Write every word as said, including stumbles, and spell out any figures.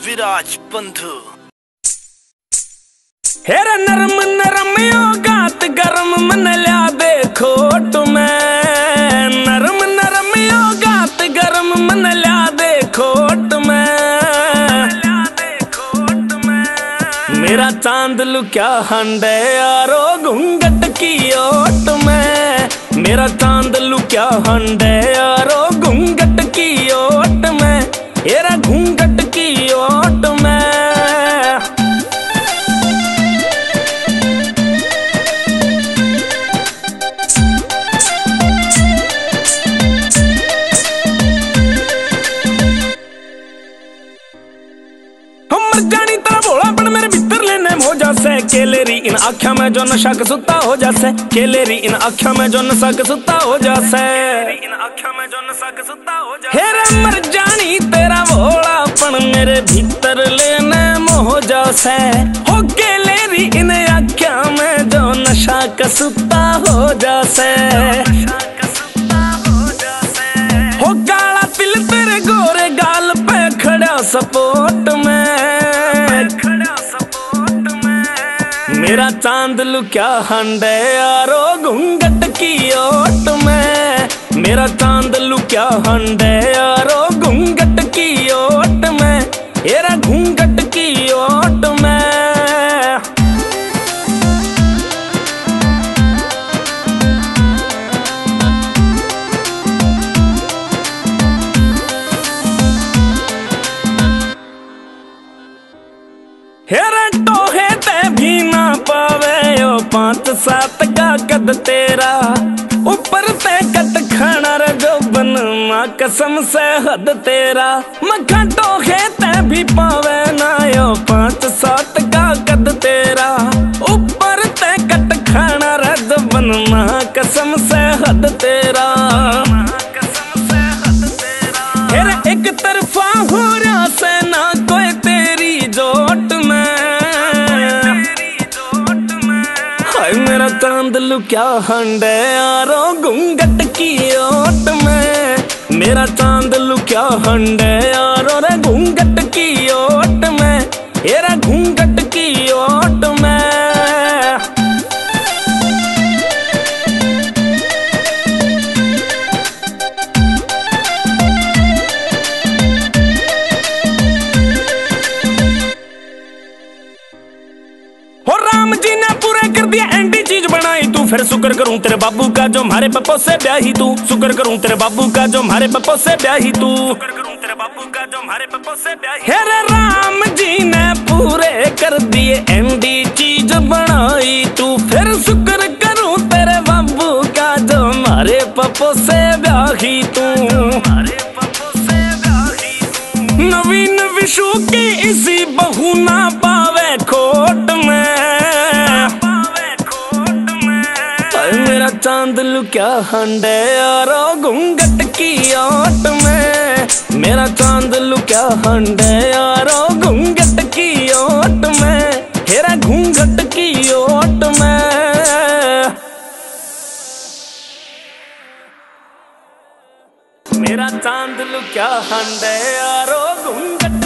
विराज बंधु। हेर नरम नरम योगात गरम मन लिया देखो तुम्हें, नरम नरम योगात गरम मन लिया देखो तुम्हें। मेरा चांद लुक्या हंडे यारो घूंघट की ओट में, मेरा चांद लुक्या हंडे यारो घूंघट की ओट में, हेरा घूंघट की ओट में। जानी तरह भोला पण मेरे भीतर लेने हो जासे, केलेरी इन आँखों में जो नशा के सुता हो जासे, केलेरी इन आँखों में जो नशा के सुता हो जासे, इन आँखों में जो नशा के सुता हो जासे। हेरे मर जानी तेरा भोला पण मेरे भीतर लेने हो जासे, हो केलेरी इन आँखों में जो नशा के सुता हो जासे। हो काला तिल तेरे गोरे गाल पे खड़ा सपोर्ट में, मेरा चांद लुक्या हंडे यारो घूंघट की ओट में, मेरा चांद लुक्या हंडे यारो घूंघट की ओट में, हेरा घूंघट की ओट में। हेरा टोहे ते भी ना पावे ओ पांच सात का कद तेरा, ऊपर ते कट खाना रे जो बन मां कसम से हद तेरा। मखा टोहे ते भी पावे ना यो पांच सात का कद तेरा, ऊपर ते कट खाना रे जो बन मां कसम से हद तेरा। हेरा एक तरफा हो रहा से ना कोई तेरी जोट में, मेरा चांद लुक्या हंडे यारो घूंघट की ओट में, मेरा चांद लुक्या हंडे यारो रे घूंघट की ओट में, हेरा घूंघट की ओट में। हो राम जी ने पूरे कर दिया एंटी चीज बनाई तू, फिर शुक्र करूं तेरे बाबू का जो हमारे पप्पो से ब्याही तू, शुक्र करूं तेरे बाबू का जो हमारे पप्पो से ब्याही तू, शुक्र करूं तेरे बाबू का जो हमारे पप्पो से ब्याही। हेरे राम जी ने पूरे कर दिए एंटी चीज बनाई तू, फिर शुक्र करूं तेरे बाबू का जो हमारे पप्पो से ब्याही तू, हमारे पप्पो से ब्याही तू। नवीन विशु की इसी बहू ना पावे खोट में, मेरा चांद लुक्या हंडे यारो घूंघट की ओट में, मेरा चांद लुक्या हंडे यारो घूंघट की ओट में, हेरा घूंघट की ओट में। मेरा चांद लुक्या हंडे यारो घूंघट